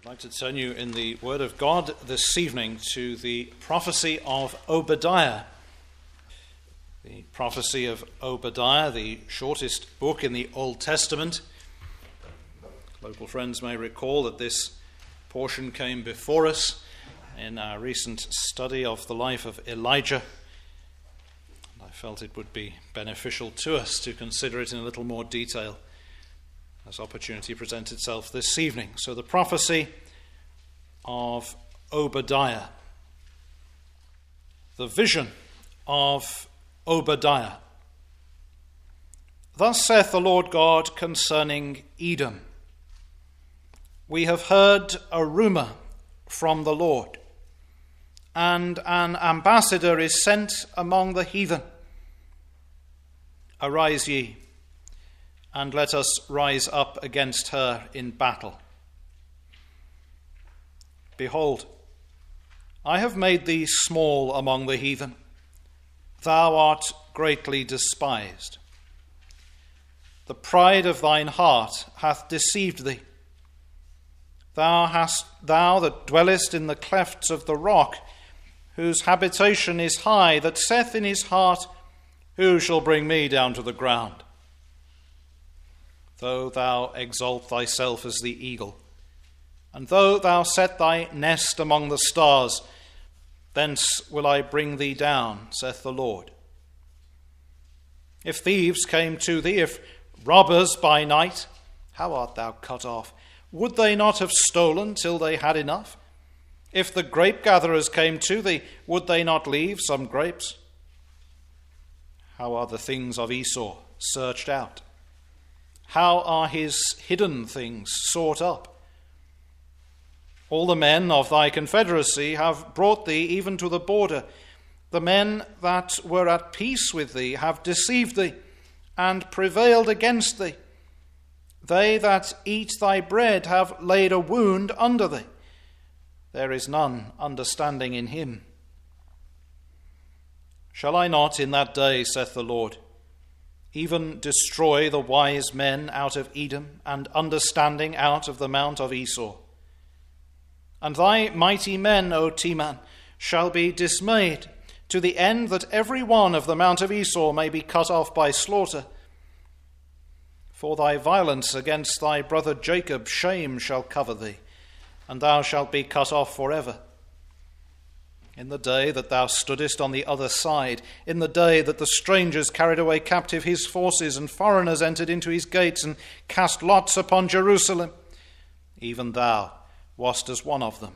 I'd like to turn you in the Word of God this evening to the prophecy of Obadiah. The prophecy of Obadiah, the shortest book in the Old Testament. Local friends may recall that this portion came before us in our recent study of the life of Elijah. I felt it would be beneficial to us to consider it in a little more detail as opportunity presents itself this evening. So the prophecy of Obadiah. The vision of Obadiah. Thus saith the Lord God concerning Edom. We have heard a rumour from the Lord, and an ambassador is sent among the heathen. Arise ye, and let us rise up against her in battle. Behold, I have made thee small among the heathen. Thou art greatly despised. The pride of thine heart hath deceived thee. Thou that dwellest in the clefts of the rock, whose habitation is high, that saith in his heart, who shall bring me down to the ground? Though thou exalt thyself as the eagle, and though thou set thy nest among the stars, thence will I bring thee down, saith the Lord. If thieves came to thee, if robbers by night, how art thou cut off? Would they not have stolen till they had enough? If the grape gatherers came to thee, would they not leave some grapes? How are the things of Esau searched out? How are his hidden things sought up? All the men of thy confederacy have brought thee even to the border. The men that were at peace with thee have deceived thee and prevailed against thee. They that eat thy bread have laid a wound under thee. There is none understanding in him. Shall I not in that day, saith the Lord, even destroy the wise men out of Edom, and understanding out of the mount of Esau? And thy mighty men, O Teman, shall be dismayed, to the end that every one of the mount of Esau may be cut off by slaughter. For thy violence against thy brother Jacob, shame shall cover thee, and thou shalt be cut off forever. In the day that thou stoodest on the other side, in the day that the strangers carried away captive his forces, and foreigners entered into his gates, and cast lots upon Jerusalem, even thou wast as one of them.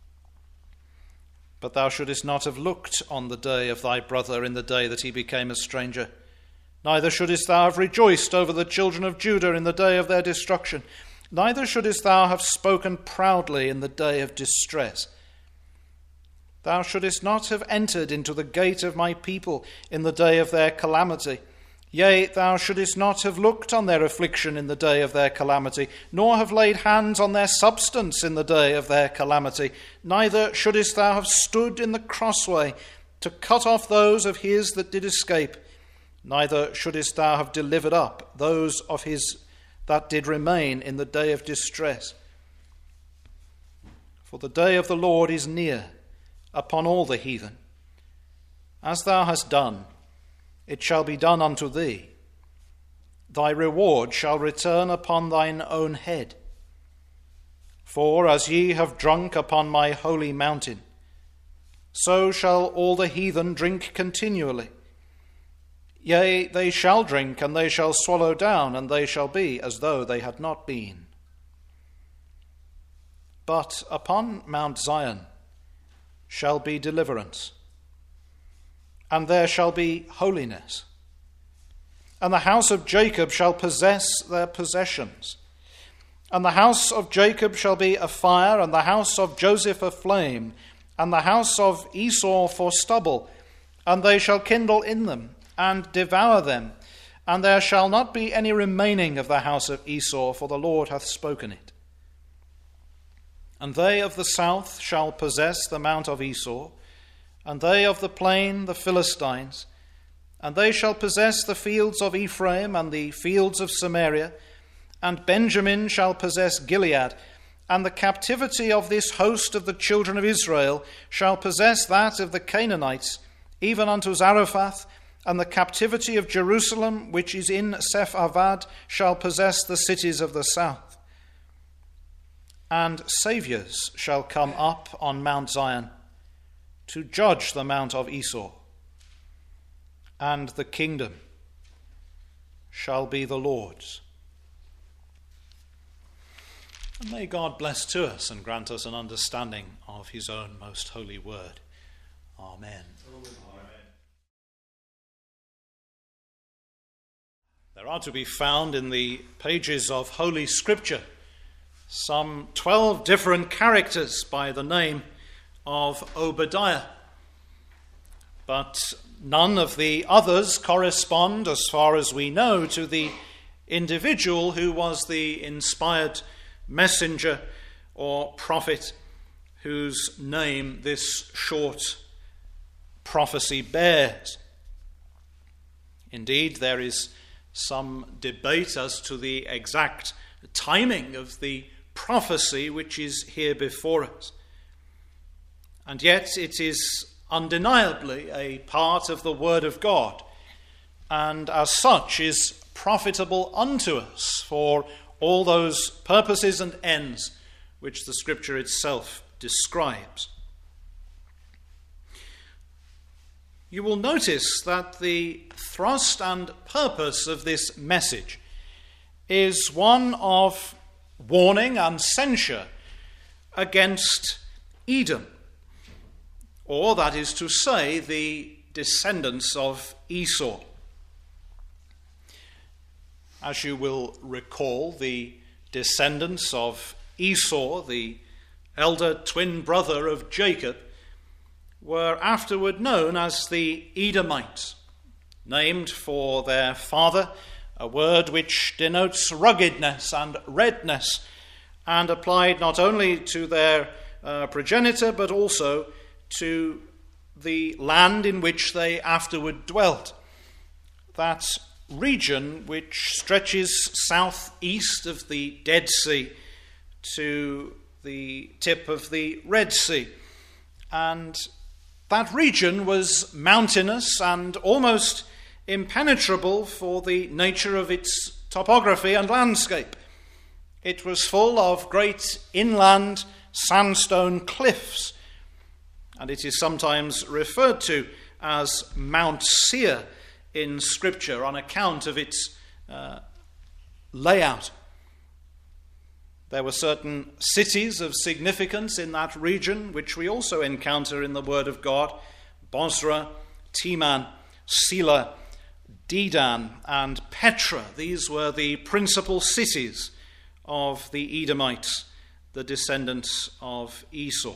But thou shouldest not have looked on the day of thy brother in the day that he became a stranger. Neither shouldest thou have rejoiced over the children of Judah in the day of their destruction. Neither shouldest thou have spoken proudly in the day of distress. Thou shouldest not have entered into the gate of my people in the day of their calamity. Yea, thou shouldest not have looked on their affliction in the day of their calamity, nor have laid hands on their substance in the day of their calamity. Neither shouldest thou have stood in the crossway to cut off those of his that did escape. Neither shouldest thou have delivered up those of his that did remain in the day of distress. For the day of the Lord is near upon all the heathen. As thou hast done, it shall be done unto thee. Thy reward shall return upon thine own head. For as ye have drunk upon my holy mountain, so shall all the heathen drink continually. Yea, they shall drink, and they shall swallow down, and they shall be as though they had not been. But upon Mount Zion shall be deliverance, and there shall be holiness. And the house of Jacob shall possess their possessions. And the house of Jacob shall be a fire, and the house of Joseph a flame, and the house of Esau for stubble, and they shall kindle in them, and devour them. And there shall not be any remaining of the house of Esau, for the Lord hath spoken it. And they of the south shall possess the mount of Esau, and they of the plain the Philistines, And they shall possess the fields of Ephraim and the fields of Samaria, and Benjamin shall possess Gilead, and the captivity of this host of the children of Israel shall possess that of the Canaanites, even unto Zarephath, and the captivity of Jerusalem, which is in Sepharvad, shall possess the cities of the south. And saviours shall come up on Mount Zion, to judge the mount of Esau, and the kingdom shall be the Lord's. And may God bless to us and grant us an understanding of his own most holy word. Amen. There are to be found in the pages of Holy Scripture some 12 different characters by the name of Obadiah. But none of the others correspond, as far as we know, to the individual who was the inspired messenger or prophet whose name this short prophecy bears. Indeed, there is some debate as to the exact timing of the prophecy which is here before us. And yet it is undeniably a part of the Word of God, and as such is profitable unto us for all those purposes and ends which the Scripture itself describes. You will notice that the thrust and purpose of this message is one of warning and censure against Edom, or that is to say, the descendants of Esau. As you will recall, the descendants of Esau, the elder twin brother of Jacob, were afterward known as the Edomites, named for their father, a word which denotes ruggedness and redness, and applied not only to their progenitor, but also to the land in which they afterward dwelt. That region which stretches southeast of the Dead Sea to the tip of the Red Sea. And that region was mountainous and almost impenetrable for the nature of its topography and landscape. It was full of great inland sandstone cliffs, and it is sometimes referred to as Mount Seir in Scripture on account of its layout. There were certain cities of significance in that region, which we also encounter in the Word of God: Bozrah, Teman, Selah, Dedan, and Petra. These were the principal cities of the Edomites, the descendants of Esau.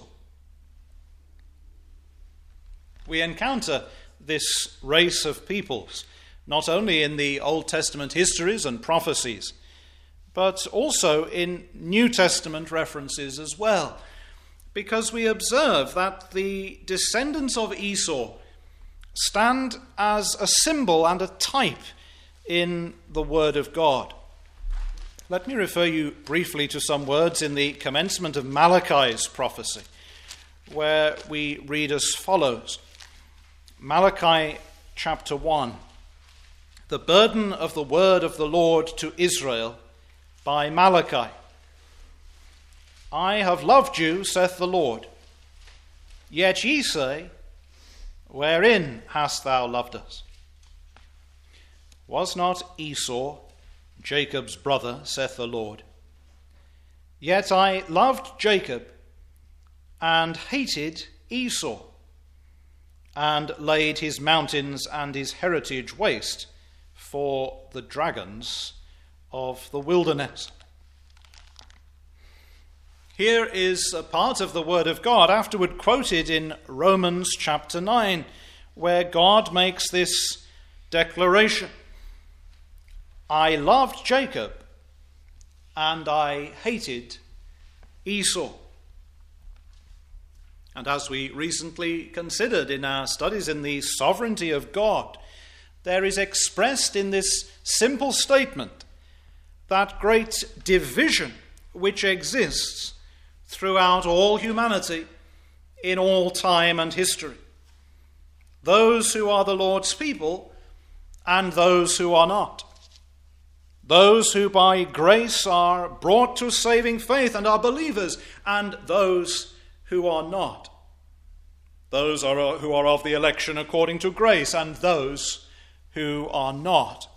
We encounter this race of peoples not only in the Old Testament histories and prophecies, but also in New Testament references as well, because we observe that the descendants of Esau stand as a symbol and a type in the Word of God. Let me refer you briefly to some words in the commencement of Malachi's prophecy, where we read as follows. Malachi chapter 1. The burden of the word of the Lord to Israel by Malachi. I have loved you, saith the Lord. Yet ye say, wherein hast thou loved us? Was not Esau Jacob's brother, saith the Lord? Yet I loved Jacob and hated Esau, and laid his mountains and his heritage waste for the dragons of the wilderness. Here is a part of the Word of God afterward quoted in Romans chapter 9, where God makes this declaration: I loved Jacob and I hated Esau. And as we recently considered in our studies in the sovereignty of God, there is expressed in this simple statement that great division which exists throughout all humanity, in all time and history. Those who are the Lord's people and those who are not. Those who by grace are brought to saving faith and are believers, and those who are not. Those who are of the election according to grace, and those who are not.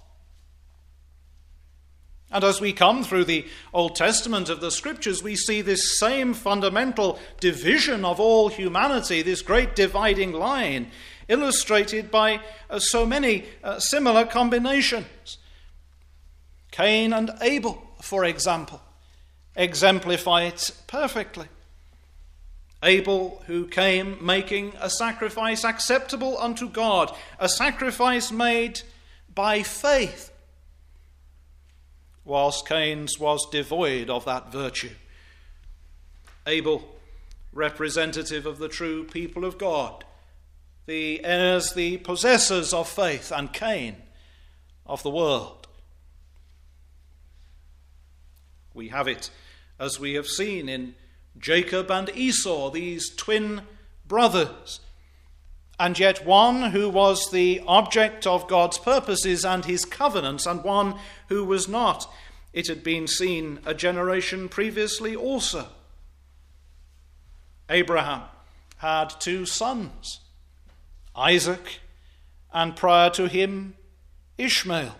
And as we come through the Old Testament of the Scriptures, we see this same fundamental division of all humanity, this great dividing line, illustrated by so many similar combinations. Cain and Abel, for example, exemplify it perfectly. Abel, who came making a sacrifice acceptable unto God, a sacrifice made by faith, whilst Cain's was devoid of that virtue. Abel, representative of the true people of God, the heirs, the possessors of faith, and Cain of the world. We have it, as we have seen, in Jacob and Esau, these twin brothers, and yet one who was the object of God's purposes and his covenants, and one who was not. It had been seen a generation previously also. Abraham had two sons, Isaac, and prior to him, Ishmael.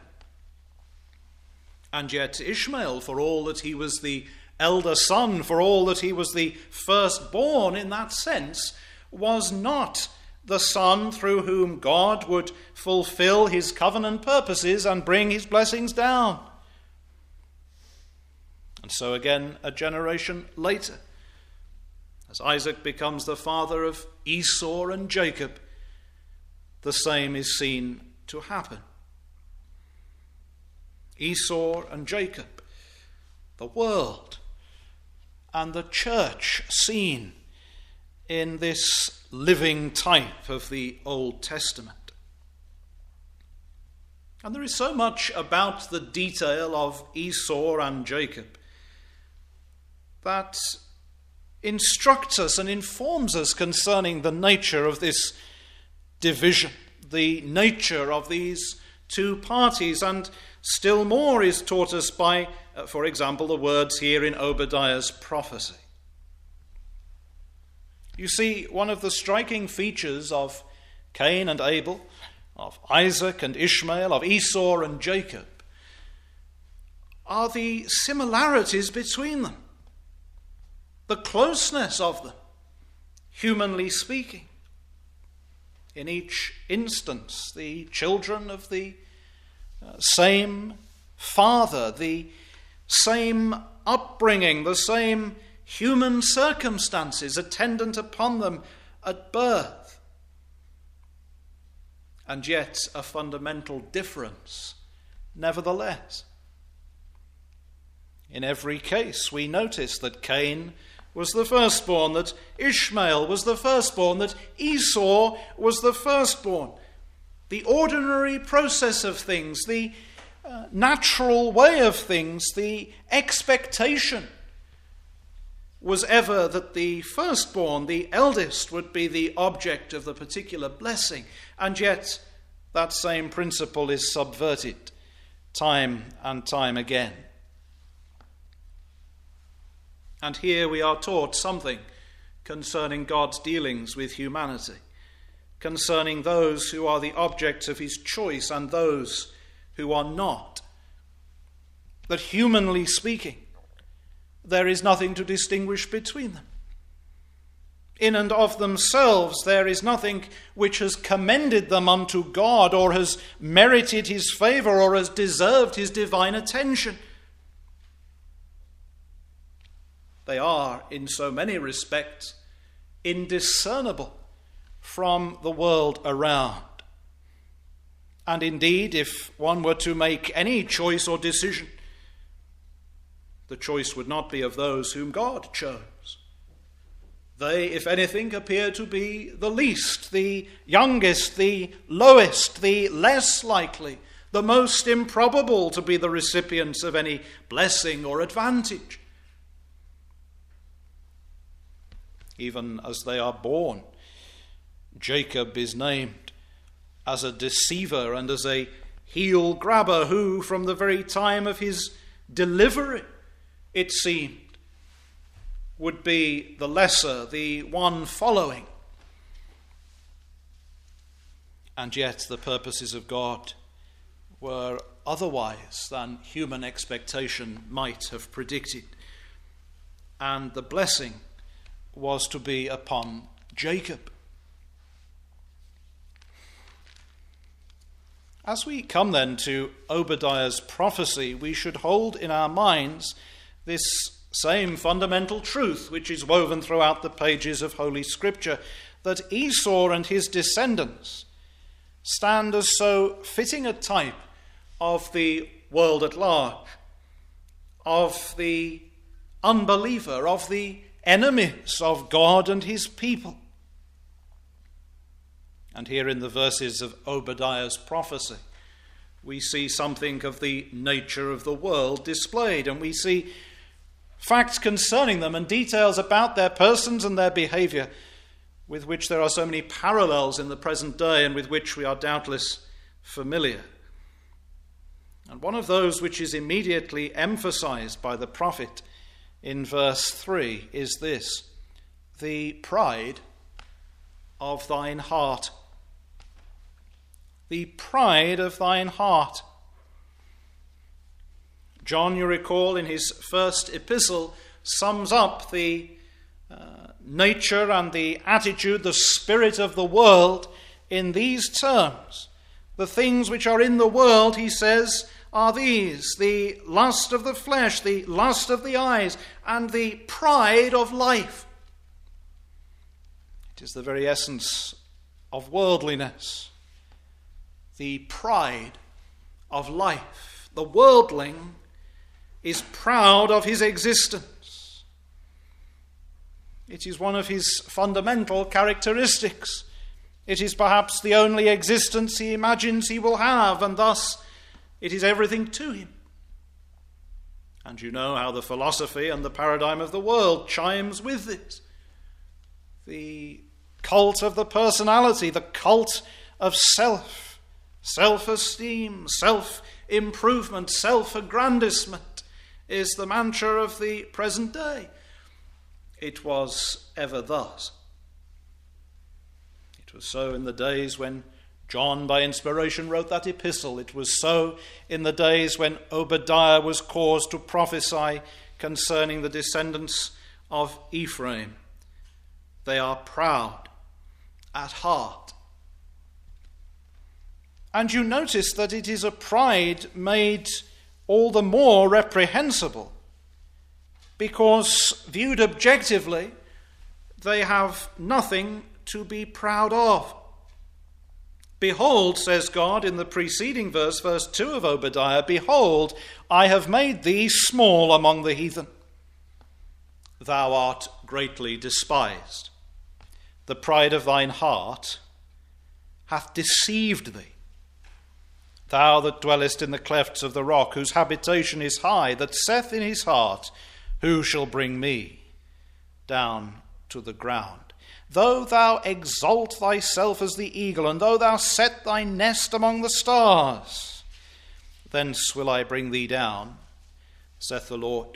And yet Ishmael, for all that he was the elder son, for all that he was the firstborn in that sense, was not the son through whom God would fulfill his covenant purposes and bring his blessings down. And so again, a generation later, as Isaac becomes the father of Esau and Jacob, the same is seen to happen. Esau and Jacob, the world and the church seen in this living type of the Old Testament. And there is so much about the detail of Esau and Jacob that instructs us and informs us concerning the nature of this division, the nature of these two parties, and still more is taught us by, for example, the words here in Obadiah's prophecy. You see, one of the striking features of Cain and Abel, of Isaac and Ishmael, of Esau and Jacob, are the similarities between them, the closeness of them, humanly speaking. In each instance, the children of the same father, the same upbringing, the same human circumstances attendant upon them at birth. And yet a fundamental difference, nevertheless. In every case, we notice that Cain was the firstborn, that Ishmael was the firstborn, that Esau was the firstborn. The ordinary process of things, the natural way of things, the expectation was ever that the firstborn, the eldest, would be the object of the particular blessing. And yet that same principle is subverted time and time again. And here we are taught something concerning God's dealings with humanity, concerning those who are the objects of his choice and those who are not. That humanly speaking, there is nothing to distinguish between them. In and of themselves, there is nothing which has commended them unto God or has merited his favor or has deserved his divine attention. They are, in so many respects, indiscernible from the world around. And indeed, if one were to make any choice or decision, the choice would not be of those whom God chose. They, if anything, appear to be the least, the youngest, the lowest, the less likely, the most improbable to be the recipients of any blessing or advantage. even as they are born. Jacob is named as a deceiver and as a heel grabber who, from the very time of his delivery, it seemed, would be the lesser, the one following. And yet the purposes of God were otherwise than human expectation might have predicted. And the blessing was to be upon Jacob. As we come then to Obadiah's prophecy, we should hold in our minds this same fundamental truth which is woven throughout the pages of Holy Scripture, that Esau and his descendants stand as so fitting a type of the world at large, of the unbeliever, of the enemies of God and his people. And here in the verses of Obadiah's prophecy, we see something of the nature of the world displayed, and we see facts concerning them and details about their persons and their behavior with which there are so many parallels in the present day and with which we are doubtless familiar. And one of those which is immediately emphasized by the prophet in verse 3 is this: the pride of thine heart. The pride of thine heart. John, you recall, in his first epistle, sums up the nature and the attitude, the spirit of the world in these terms. The things which are in the world, he says, are these: the lust of the flesh, the lust of the eyes, and the pride of life. It is the very essence of worldliness, the pride of life. The worldling is proud of his existence. It is one of his fundamental characteristics. It is perhaps the only existence he imagines he will have, and thus it is everything to him. And you know how the philosophy and the paradigm of the world chimes with this. The cult of the personality, the cult of self, self-esteem, self-improvement, self-aggrandizement is the mantra of the present day. It was ever thus. It was so in the days when John, by inspiration, wrote that epistle. It was so in the days when Obadiah was caused to prophesy concerning the descendants of Ephraim. They are proud at heart. And you notice that it is a pride made all the more reprehensible because, viewed objectively, they have nothing to be proud of. Behold, says God in the preceding verse, verse 2 of Obadiah, behold, I have made thee small among the heathen. Thou art greatly despised. The pride of thine heart hath deceived thee. Thou that dwellest in the clefts of the rock, whose habitation is high, that saith in his heart, who shall bring me down to the ground? Though thou exalt thyself as the eagle, and though thou set thy nest among the stars, thence will I bring thee down, saith the Lord.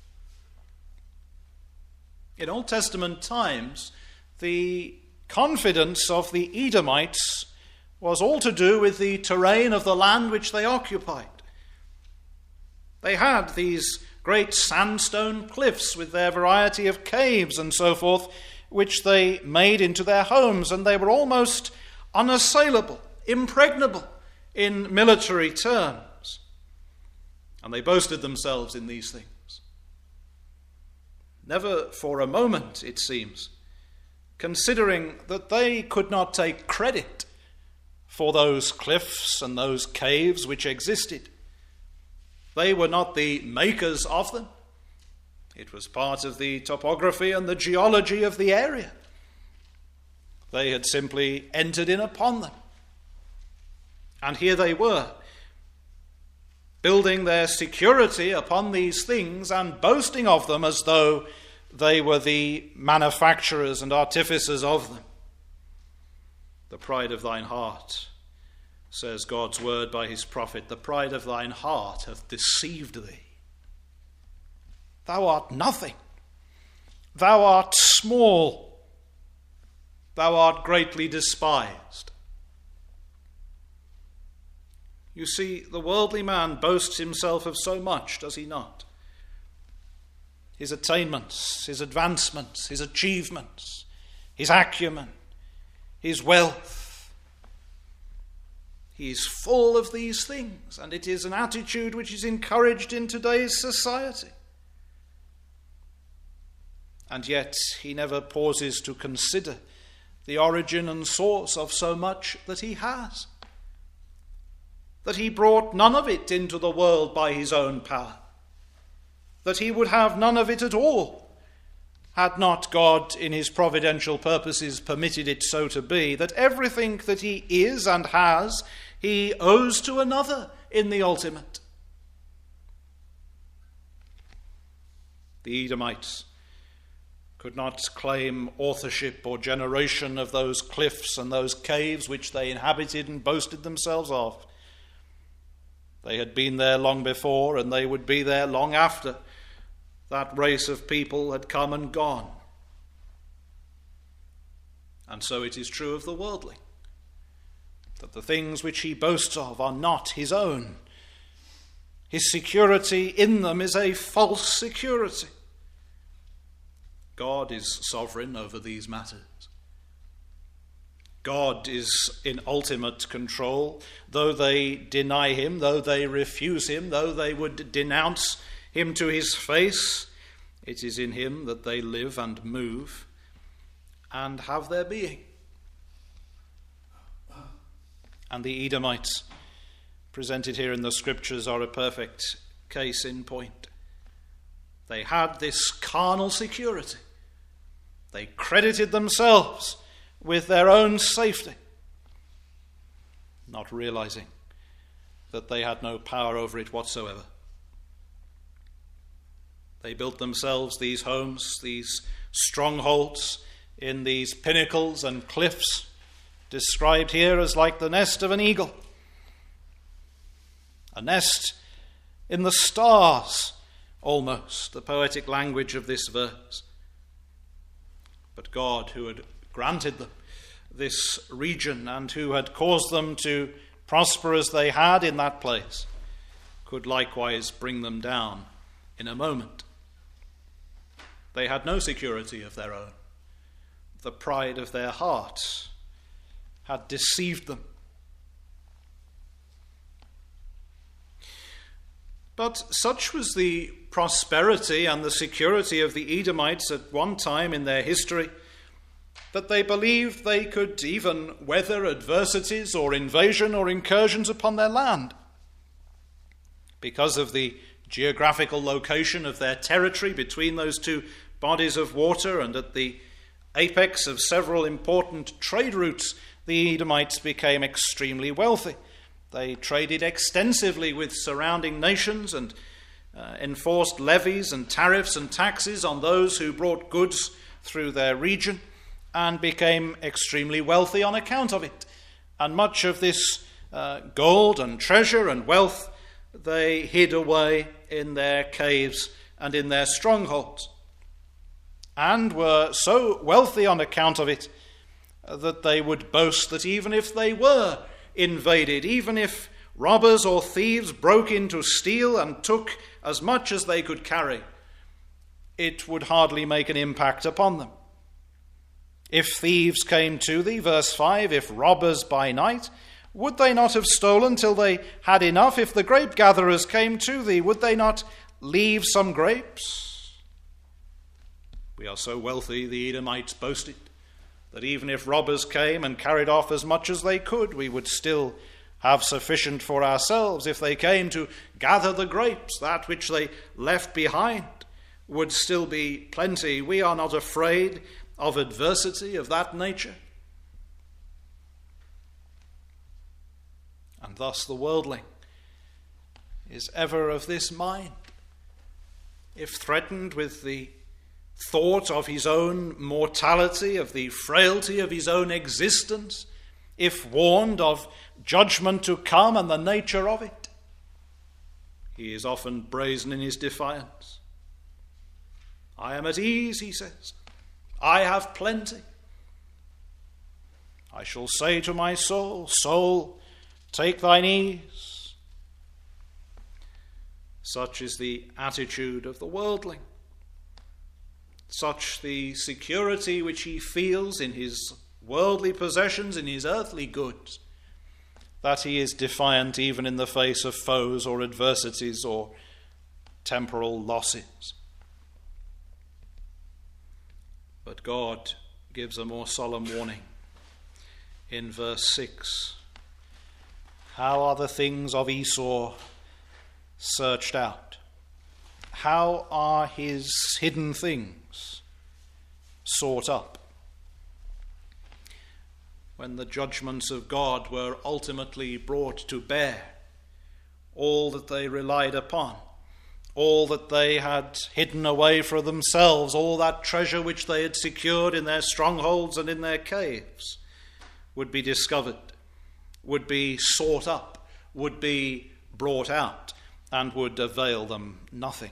In Old Testament times, the confidence of the Edomites was all to do with the terrain of the land which they occupied. They had these great sandstone cliffs with their variety of caves and so forth, which they made into their homes, and they were almost unassailable, impregnable in military terms. And they boasted themselves in these things. Never for a moment, it seems, considering that they could not take credit for those cliffs and those caves which existed. They were not the makers of them. It was part of the topography and the geology of the area. They had simply entered in upon them. And here they were, building their security upon these things and boasting of them as though they were the manufacturers and artificers of them. The pride of thine heart, says God's word by his prophet, the pride of thine heart hath deceived thee. Thou art nothing. Thou art small. Thou art greatly despised. You see, the worldly man boasts himself of so much, does he not? His attainments, his advancements, his achievements, his acumen, his wealth. He is full of these things, and it is an attitude which is encouraged in today's society. And yet he never pauses to consider the origin and source of so much that he has. That he brought none of it into the world by his own power. That he would have none of it at all, had not God in his providential purposes permitted it so to be. That everything that he is and has, he owes to another in the ultimate. The Edomites could not claim authorship or generation of those cliffs and those caves which they inhabited and boasted themselves of. They had been there long before, and they would be there long after that race of people had come and gone. And so it is true of the worldling, that the things which he boasts of are not his own. His security in them is a false security. God is sovereign over these matters. God is in ultimate control. Though they deny him, though they refuse him, though they would denounce him to his face, it is in him that they live and move and have their being. And the Edomites presented here in the scriptures are a perfect case in point. They had this carnal security. They credited themselves with their own safety, not realizing that they had no power over it whatsoever. They built themselves these homes, these strongholds in these pinnacles and cliffs, described here as like the nest of an eagle. A nest in the stars, almost, the poetic language of this verse. But God, who had granted them this region and who had caused them to prosper as they had in that place, could likewise bring them down in a moment. They had no security of their own. The pride of their hearts had deceived them. But such was the prosperity and the security of the Edomites at one time in their history that they believed they could even weather adversities or invasion or incursions upon their land. Because of the geographical location of their territory between those two bodies of water and at the apex of several important trade routes, the Edomites became extremely wealthy. They traded extensively with surrounding nations and enforced levies and tariffs and taxes on those who brought goods through their region, and became extremely wealthy on account of it. And much of this gold and treasure and wealth they hid away in their caves and in their strongholds, and were so wealthy on account of it that they would boast that even if they were invaded, even if robbers or thieves broke in to steal and took as much as they could carry, it would hardly make an impact upon them. If thieves came to thee, verse 5, if robbers by night, would they not have stolen till they had enough? If the grape gatherers came to thee, would they not leave some grapes? We are so wealthy, the Edomites boasted, that even if robbers came and carried off as much as they could, we would still have sufficient for ourselves. If they came to gather the grapes, that which they left behind would still be plenty. We are not afraid of adversity of that nature. And thus the worldling is ever of this mind. If threatened with the thought of his own mortality, of the frailty of his own existence, if warned of judgment to come and the nature of it, he is often brazen in his defiance. I am at ease, he says. I have plenty. I shall say to my soul, soul, take thine ease. Such is the attitude of the worldling. Such the security which he feels in his worldly possessions, in his earthly goods, that he is defiant even in the face of foes or adversities or temporal losses. But God gives a more solemn warning in verse 6. How are the things of Esau searched out? How are his hidden things sought up? When the judgments of God were ultimately brought to bear, all that they relied upon, all that they had hidden away for themselves, all that treasure which they had secured in their strongholds and in their caves, would be discovered, would be sought up, would be brought out, and would avail them nothing.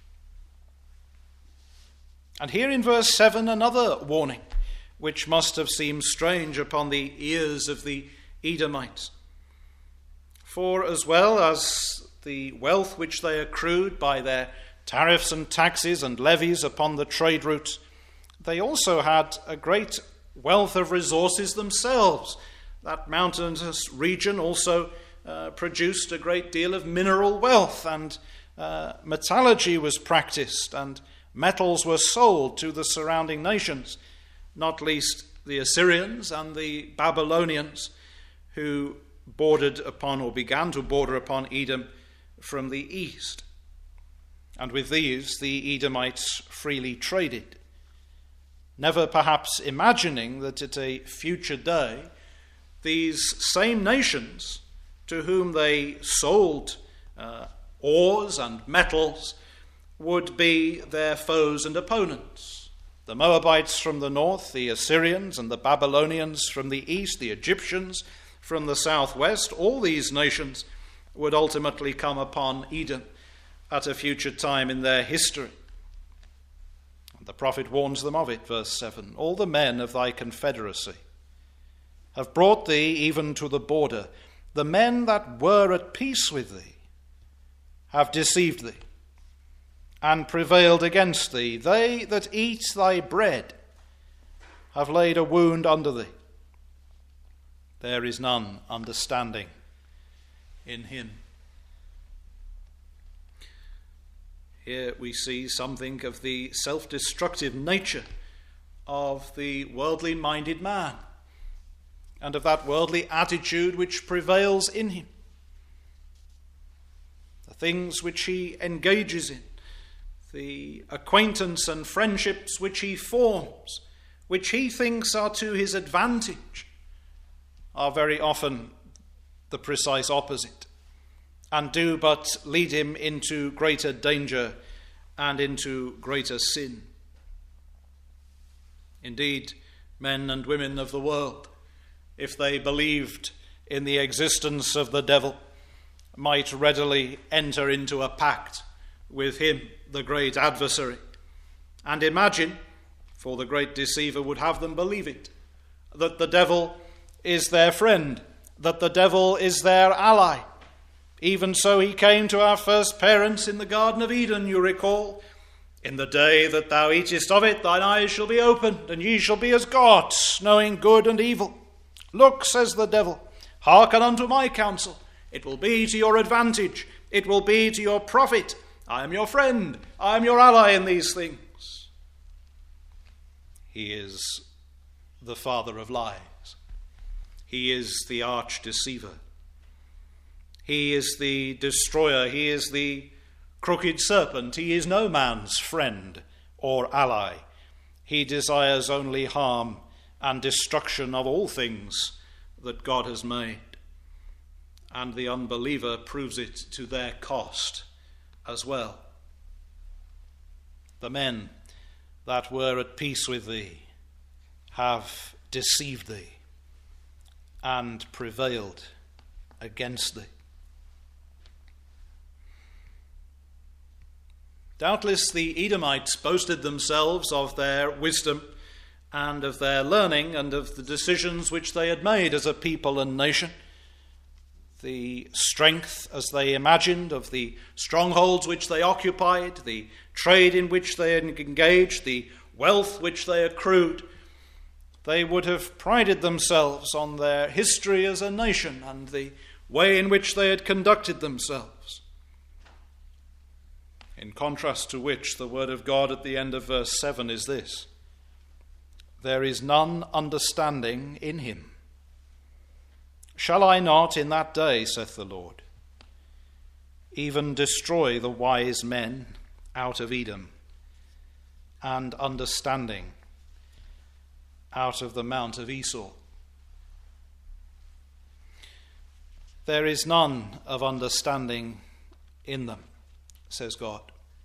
And here in verse 7, another warning, which must have seemed strange upon the ears of the Edomites. For as well as the wealth which they accrued by their tariffs and taxes and levies upon the trade routes, they also had a great wealth of resources themselves. That mountainous region also produced a great deal of mineral wealth, and metallurgy was practiced, and metals were sold to the surrounding nations, not least the Assyrians and the Babylonians, who bordered upon or began to border upon Edom from the east. And with these the Edomites freely traded, never perhaps imagining that at a future day these same nations to whom they sold ores and metals would be their foes and opponents. The Moabites from the north, the Assyrians and the Babylonians from the east, the Egyptians from the southwest, all these nations would ultimately come upon Edom at a future time in their history. And the prophet warns them of it, verse 7. All the men of thy confederacy have brought thee even to the border. The men that were at peace with thee have deceived thee and prevailed against thee. They that eat thy bread have laid a wound under thee. There is none understanding in him. Here we see something of the self-destructive nature of the worldly-minded man and of that worldly attitude which prevails in him. The things which he engages in, the acquaintance and friendships which he forms, which he thinks are to his advantage, are very often the precise opposite, and do but lead him into greater danger and into greater sin. Indeed, men and women of the world, if they believed in the existence of the devil, might readily enter into a pact with him, the great adversary, and imagine, for the great deceiver would have them believe it, that the devil is their friend, that the devil is their ally. Even so he came to our first parents in the Garden of Eden, you recall. In the day that thou eatest of it, thine eyes shall be opened, and ye shall be as gods, knowing good and evil. Look, says the devil, hearken unto my counsel. It will be to your advantage. It will be to your profit. I am your friend. I am your ally in these things. He is the father of lies. He is the arch deceiver. He is the destroyer. He is the crooked serpent. He is no man's friend or ally. He desires only harm and destruction of all things that God has made. And the unbeliever proves it to their cost as well. The men that were at peace with thee have deceived thee and prevailed against thee. Doubtless the Edomites boasted themselves of their wisdom and of their learning and of the decisions which they had made as a people and nation. The strength, as they imagined, of the strongholds which they occupied, the trade in which they had engaged, the wealth which they accrued. They would have prided themselves on their history as a nation and the way in which they had conducted themselves. In contrast to which, the word of God at the end of verse 7 is this: there is none understanding in him. Shall I not in that day, saith the Lord, even destroy the wise men out of Edom, and understanding out of the mount of Esau? There is none of understanding in them, says God.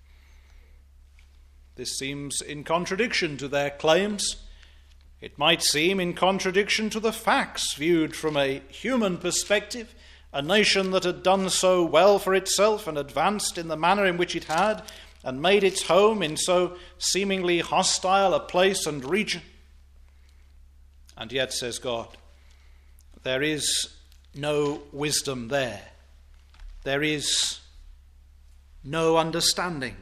This seems in contradiction to their claims. It might seem in contradiction to the facts viewed from a human perspective. A nation that had done so well for itself and advanced in the manner in which it had, and made its home in so seemingly hostile a place and region. And yet, says God, there is no wisdom there. There is no understanding.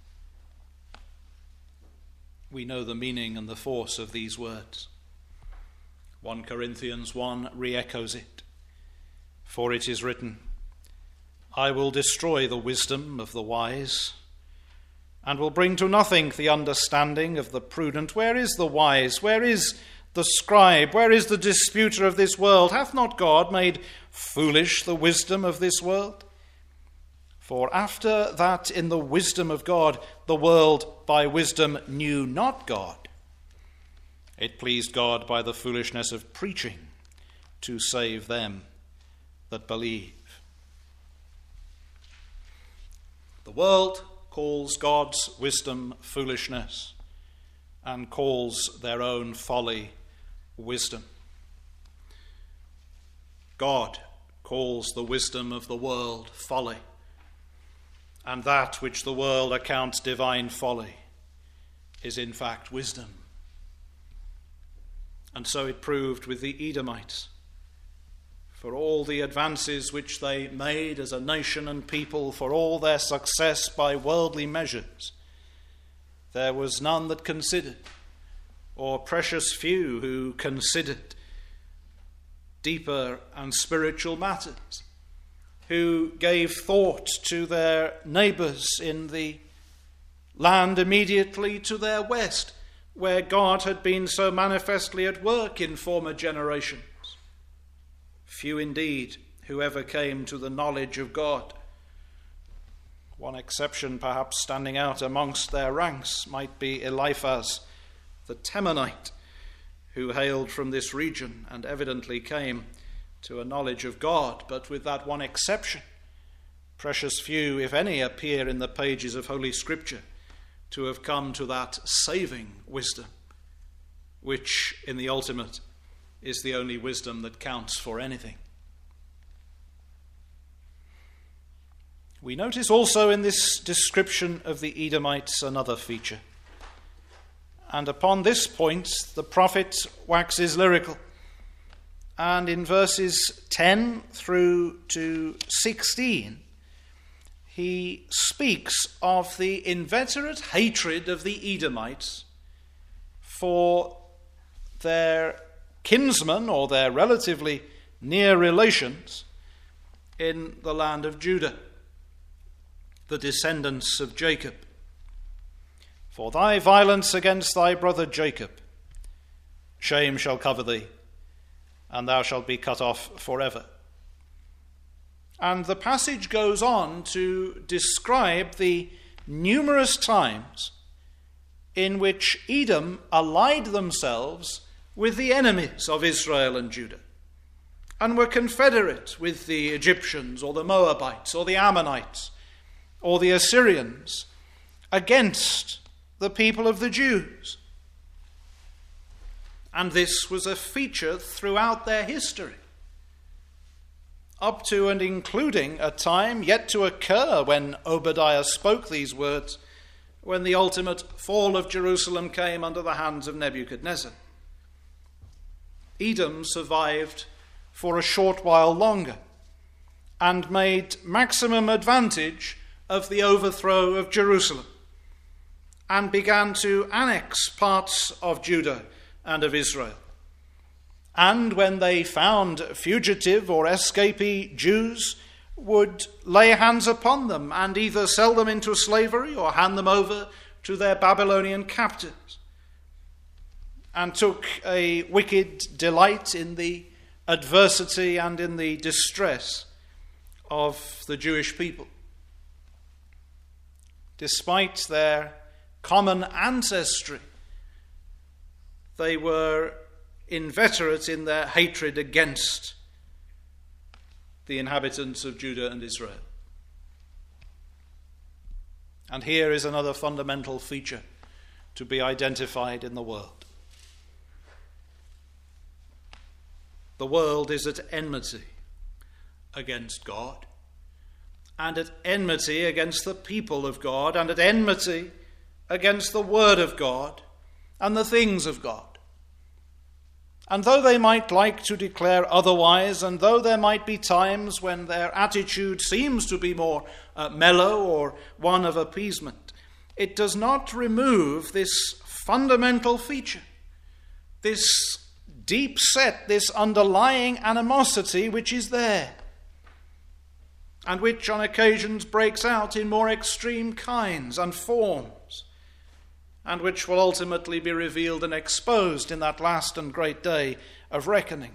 We know the meaning and the force of these words. 1 Corinthians 1 re-echoes it. For it is written, I will destroy the wisdom of the wise, and will bring to nothing the understanding of the prudent. Where is the wise? Where is the scribe? Where is the disputer of this world? Hath not God made foolish the wisdom of this world? For after that in the wisdom of God, the world by wisdom knew not God, it pleased God by the foolishness of preaching to save them that believe. The world calls God's wisdom foolishness and calls their own folly wisdom. God calls the wisdom of the world folly, and that which the world accounts divine folly is in fact wisdom. And so it proved with the Edomites. For all the advances which they made as a nation and people, for all their success by worldly measures, there was none that considered, or precious few who considered, deeper and spiritual matters, who gave thought to their neighbours in the land immediately to their west, where God had been so manifestly at work in former generations. Few indeed who ever came to the knowledge of God. One exception perhaps standing out amongst their ranks might be Eliphaz the Temanite, who hailed from this region and evidently came to a knowledge of God, but with that one exception, precious few, if any, appear in the pages of Holy Scripture to have come to that saving wisdom, which in the ultimate is the only wisdom that counts for anything. We notice also in this description of the Edomites another feature. And upon this point, the prophet waxes lyrical. And in verses 10 through to 16, he speaks of the inveterate hatred of the Edomites for their kinsmen or their relatively near relations in the land of Judah, the descendants of Jacob. For thy violence against thy brother Jacob, shame shall cover thee, and thou shalt be cut off forever. And the passage goes on to describe the numerous times in which Edom allied themselves with the enemies of Israel and Judah, and were confederate with the Egyptians or the Moabites or the Ammonites or the Assyrians against the people of the Jews. And this was a feature throughout their history, up to and including a time yet to occur when Obadiah spoke these words, when the ultimate fall of Jerusalem came under the hands of Nebuchadnezzar. Edom survived for a short while longer and made maximum advantage of the overthrow of Jerusalem and began to annex parts of Judah and of Israel. And when they found fugitive or escapee Jews, would lay hands upon them and either sell them into slavery or hand them over to their Babylonian captors, and took a wicked delight in the adversity and in the distress of the Jewish people. Despite their common ancestry, they were inveterate in their hatred against the inhabitants of Judah and Israel. And here is another fundamental feature to be identified in the world. The world is at enmity against God, and at enmity against the people of God, and at enmity against the Word of God and the things of God. And though they might like to declare otherwise, and though there might be times when their attitude seems to be more mellow or one of appeasement, it does not remove this fundamental feature, this deep set, this underlying animosity which is there, and which on occasions breaks out in more extreme kinds and forms, and which will ultimately be revealed and exposed in that last and great day of reckoning.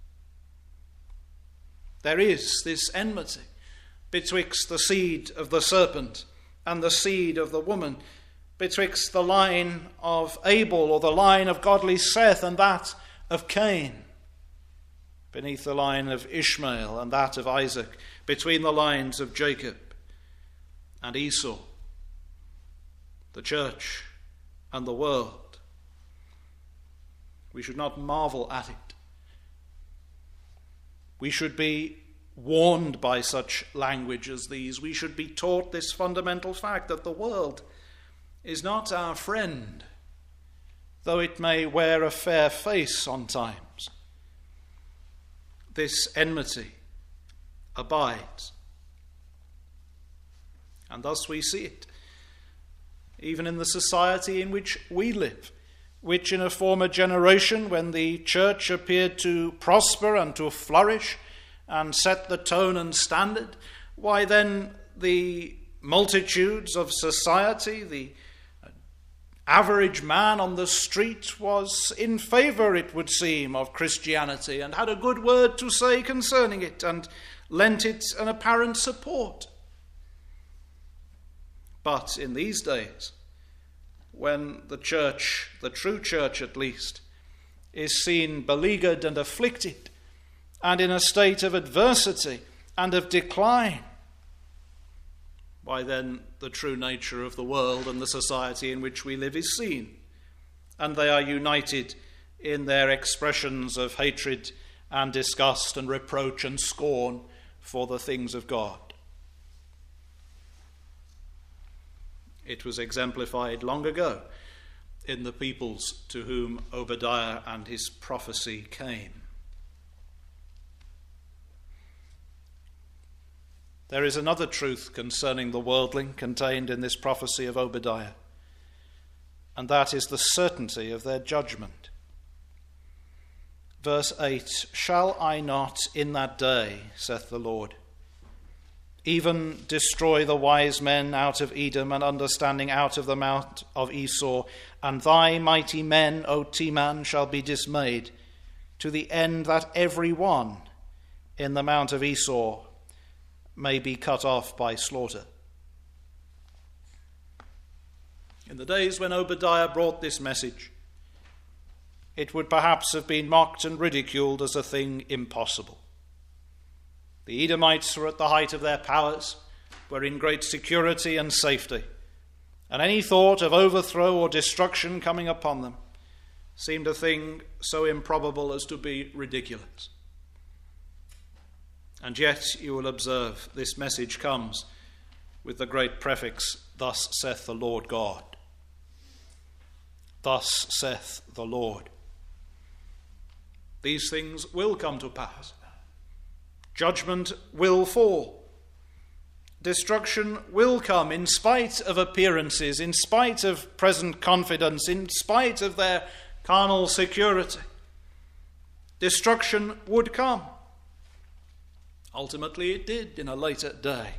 There is this enmity betwixt the seed of the serpent and the seed of the woman, betwixt the line of Abel or the line of godly Seth and that of Cain, beneath the line of Ishmael and that of Isaac, between the lines of Jacob and Esau, the church and the world. We should not marvel at it. We should be warned by such language as these. We should be taught this fundamental fact that the world is not our friend, though it may wear a fair face on times. This enmity abides. And thus we see it even in the society in which we live, which in a former generation, when the church appeared to prosper and to flourish and set the tone and standard, why then the multitudes of society, the average man on the street was in favor, it would seem, of Christianity and had a good word to say concerning it and lent it an apparent support. But in these days, when the church, the true church at least, is seen beleaguered and afflicted and in a state of adversity and of decline, why then the true nature of the world and the society in which we live is seen, and they are united in their expressions of hatred and disgust and reproach and scorn for the things of God. It was exemplified long ago in the peoples to whom Obadiah and his prophecy came. There is another truth concerning the worldling contained in this prophecy of Obadiah, and that is the certainty of their judgment. Verse 8, "Shall I not in that day, saith the Lord, even destroy the wise men out of Edom and understanding out of the mount of Esau, and thy mighty men, O Teman, shall be dismayed, to the end that every one in the mount of Esau may be cut off by slaughter." In the days when Obadiah brought this message, it would perhaps have been mocked and ridiculed as a thing impossible. The Edomites were at the height of their powers, were in great security and safety, and any thought of overthrow or destruction coming upon them seemed a thing so improbable as to be ridiculous. And yet, you will observe, this message comes with the great prefix, "Thus saith the Lord God." Thus saith the Lord. These things will come to pass. Judgment will fall. Destruction will come in spite of appearances, in spite of present confidence, in spite of their carnal security. Destruction would come. Ultimately, it did in a later day.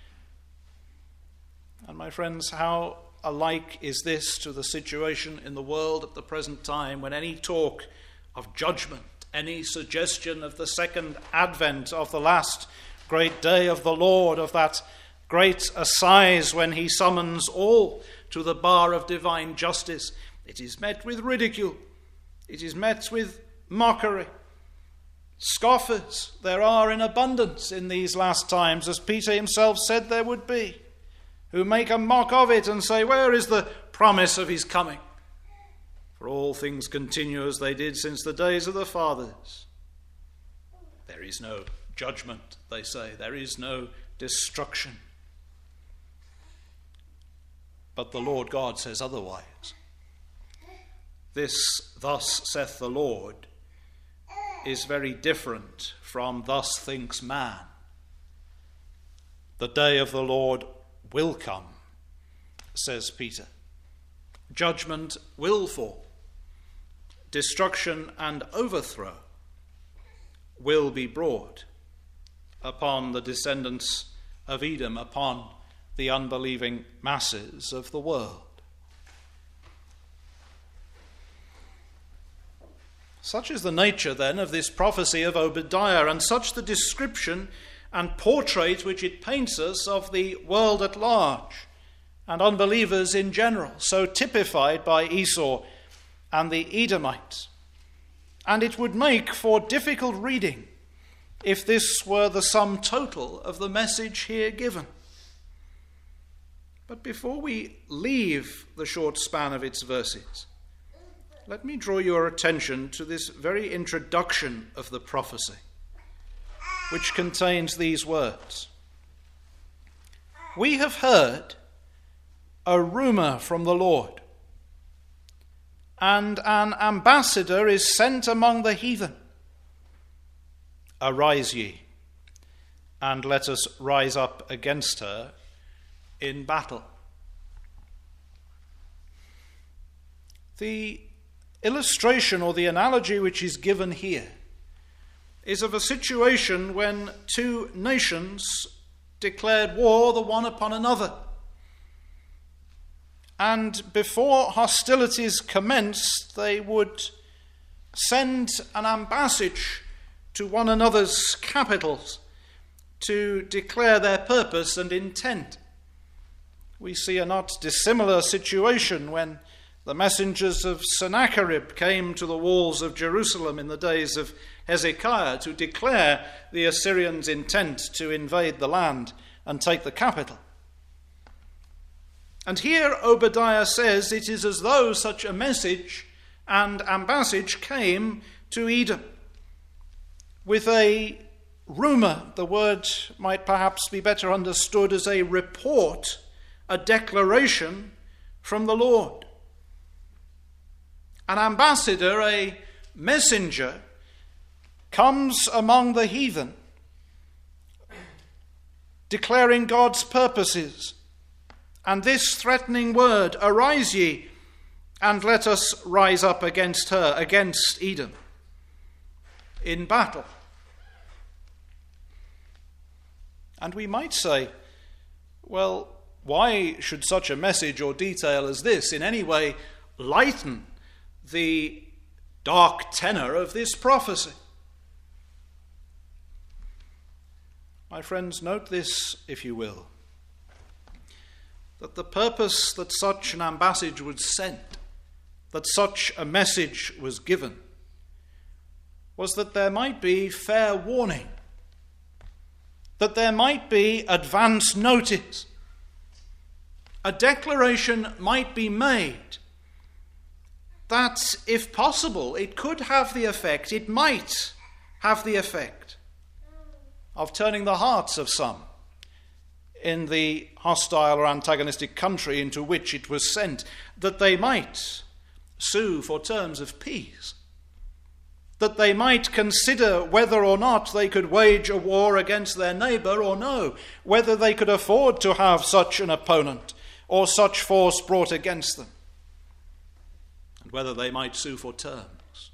And my friends, how alike is this to the situation in the world at the present time, when any talk of judgment, any suggestion of the second advent, of the last great day of the Lord, of that great assize when he summons all to the bar of divine justice, it is met with ridicule. It is met with mockery. Scoffers there are in abundance in these last times, as Peter himself said there would be, who make a mock of it and say, "Where is the promise of his coming? For all things continue as they did since the days of the fathers." There is no judgment, they say. There is no destruction. But the Lord God says otherwise. This, "Thus saith the Lord," is very different from "Thus thinks man." The day of the Lord will come, says Peter. Judgment will fall. Destruction and overthrow will be brought upon the descendants of Edom, upon the unbelieving masses of the world. Such is the nature, then, of this prophecy of Obadiah, and such the description and portrait which it paints us of the world at large and unbelievers in general, so typified by Esau and the Edomites. And it would make for difficult reading if this were the sum total of the message here given. But before we leave the short span of its verses, let me draw your attention to this very introduction of the prophecy, which contains these words. "We have heard a rumor from the Lord, and an ambassador is sent among the heathen. Arise ye, and let us rise up against her in battle." The illustration or the analogy which is given here is of a situation when two nations declared war the one upon another. And before hostilities commenced, they would send an ambassage to one another's capitals to declare their purpose and intent. We see a not dissimilar situation when the messengers of Sennacherib came to the walls of Jerusalem in the days of Hezekiah to declare the Assyrians' intent to invade the land and take the capital. And here Obadiah says it is as though such a message and ambassage came to Edom with a rumor. The word might perhaps be better understood as a report, a declaration from the Lord. An ambassador, a messenger, comes among the heathen, declaring God's purposes. And this threatening word, "Arise ye, and let us rise up against her," against Edom, in battle. And we might say, well, why should such a message or detail as this in any way lighten the dark tenor of this prophecy? My friends, note this, if you will, that the purpose that such an ambassage was sent, that such a message was given, was that there might be fair warning, that there might be advance notice a declaration might be made that, if possible, it could have the effect, it might have the effect of turning the hearts of some in the hostile or antagonistic country into which it was sent, that they might sue for terms of peace, that they might consider whether or not they could wage a war against their neighbour or no, whether they could afford to have such an opponent or such force brought against them, and whether they might sue for terms.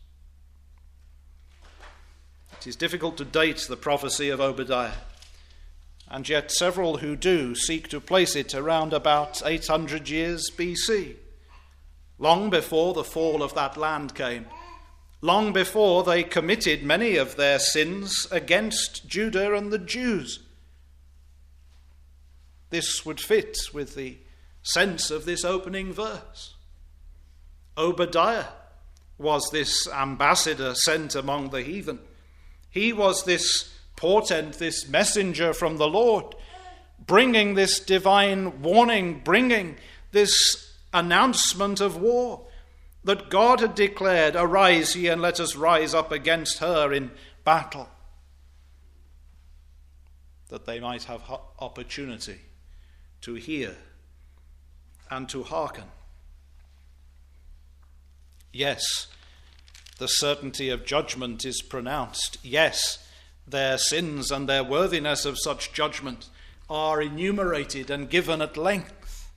It is difficult to date the prophecy of Obadiah, and yet several who do seek to place it around about 800 years BC, long before the fall of that land came, long before they committed many of their sins against Judah and the Jews. This would fit with the sense of this opening verse. Obadiah was this ambassador sent among the heathen. He was this portent, this messenger from the Lord, bringing this divine warning, bringing this announcement of war, that God had declared, "Arise ye, and let us rise up against her in battle," that they might have opportunity to hear and to hearken. Yes, the certainty of judgment is pronounced. Yes, their sins and their worthiness of such judgment are enumerated and given at length.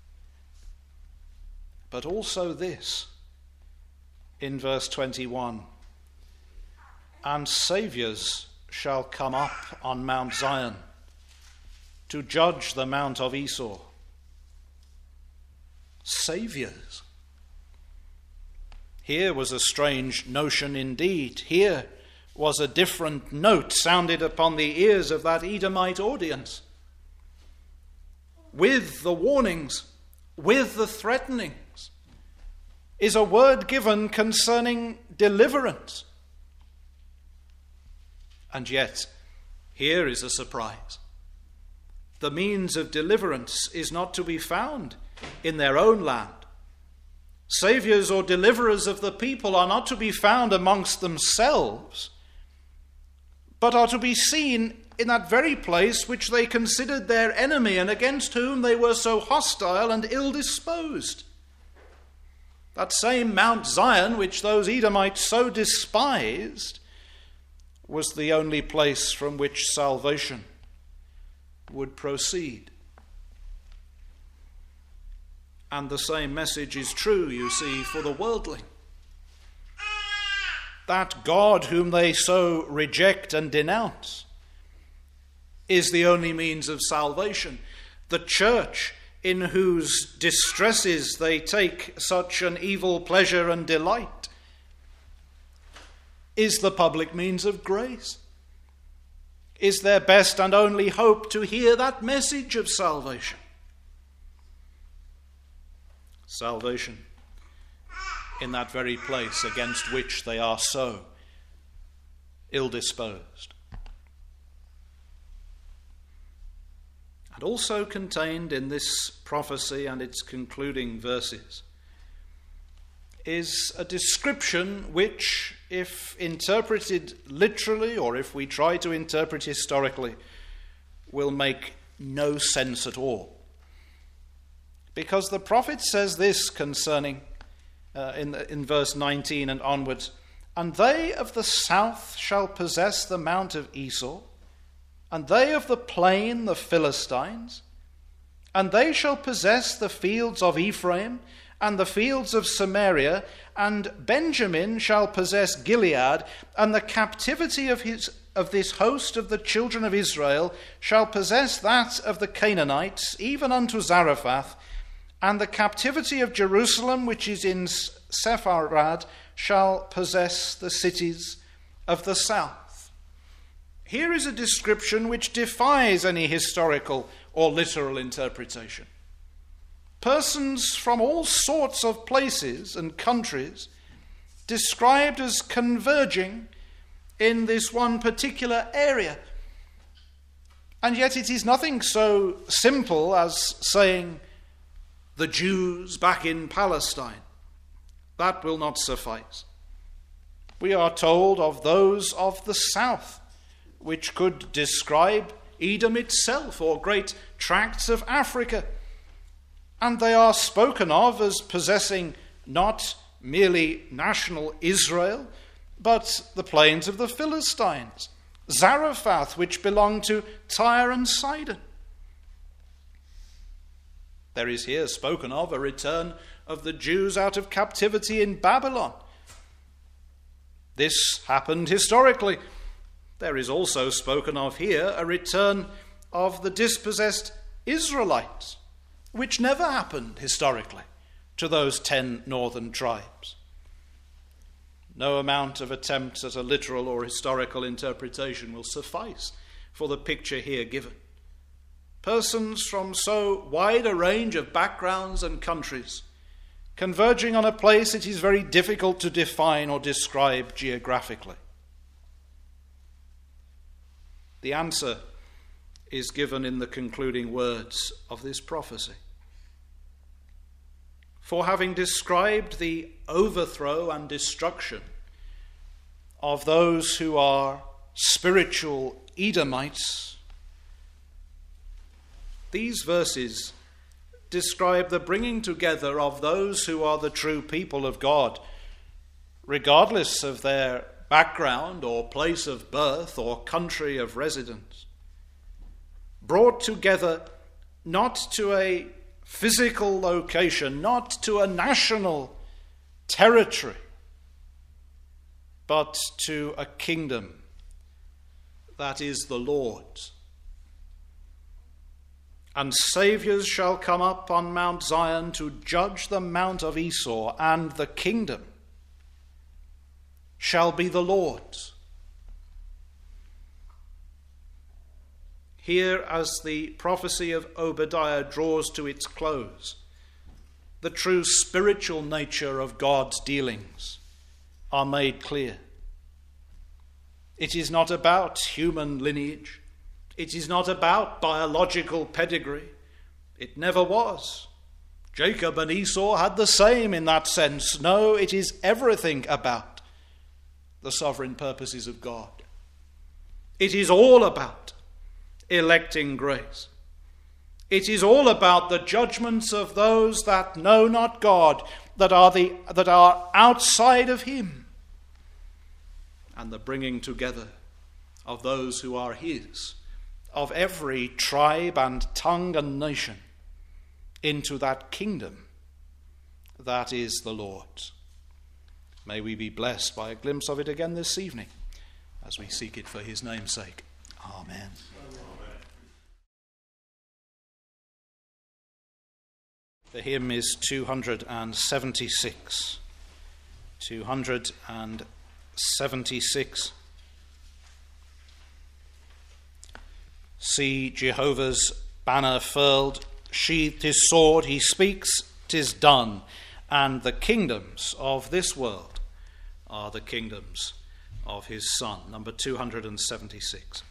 But also this, in verse 21, "And saviours shall come up on Mount Zion to judge the mount of Esau." Saviours. Here was a strange notion indeed. Here was a different note sounded upon the ears of that Edomite audience. With the warnings, with the threatenings, is a word given concerning deliverance. And yet, here is a surprise. The means of deliverance is not to be found in their own land. Saviours or deliverers of the people are not to be found amongst themselves, but are to be seen in that very place which they considered their enemy and against whom they were so hostile and ill-disposed. That same Mount Zion, which those Edomites so despised, was the only place from which salvation would proceed. And the same message is true, you see, for the worldling. That God whom they so reject and denounce is the only means of salvation. The church in whose distresses they take such an evil pleasure and delight is the public means of grace, is their best and only hope to hear that message of salvation. Salvation in that very place against which they are so ill-disposed. And also contained in this prophecy and its concluding verses is a description which, if interpreted literally or if we try to interpret historically, will make no sense at all. Because the prophet says this concerning, in verse 19 and onwards, "And they of the south shall possess the mount of Esau, and they of the plain the Philistines, and they shall possess the fields of Ephraim, and the fields of Samaria, and Benjamin shall possess Gilead, and the captivity of this host of the children of Israel shall possess that of the Canaanites, even unto Zarephath, and the captivity of Jerusalem, which is in Sepharad, shall possess the cities of the south." Here is a description which defies any historical or literal interpretation. Persons from all sorts of places and countries described as converging in this one particular area. And yet it is nothing so simple as saying the Jews back in Palestine. That will not suffice. We are told of those of the south, which could describe Edom itself or great tracts of Africa. And they are spoken of as possessing not merely national Israel, but the plains of the Philistines, Zarephath, which belonged to Tyre and Sidon. There is here spoken of a return of the Jews out of captivity in Babylon. This happened historically. There is also spoken of here a return of the dispossessed Israelites, which never happened historically to those 10 northern tribes. No amount of attempts at a literal or historical interpretation will suffice for the picture here given. Persons from so wide a range of backgrounds and countries converging on a place it is very difficult to define or describe geographically. The answer is given in the concluding words of this prophecy. For having described the overthrow and destruction of those who are spiritual Edomites, these verses describe the bringing together of those who are the true people of God, regardless of their background or place of birth or country of residence, brought together not to a physical location, not to a national territory, but to a kingdom that is the Lord's. And Saviours shall come up on Mount Zion to judge the mount of Esau, and the kingdom shall be the Lord's. Here, as the prophecy of Obadiah draws to its close, the true spiritual nature of God's dealings are made clear. It is not about human lineage. It is not about biological pedigree. It never was. Jacob and Esau had the same in that sense. No, it is everything about the sovereign purposes of God. It is all about electing grace. It is all about the judgments of those that know not God, that are outside of him, and the bringing together of those who are his, of every tribe and tongue and nation, into that kingdom that is the Lord's. May we be blessed by a glimpse of it again this evening as we seek it for his name's sake. Amen. The hymn is 276. 276. See Jehovah's banner furled, sheathed his sword, he speaks, 'tis done, and the kingdoms of this world are the kingdoms of his Son. Number 276.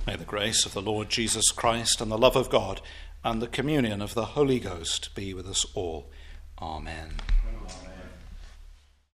May the grace of the Lord Jesus Christ and the love of God and the communion of the Holy Ghost be with us all. Amen.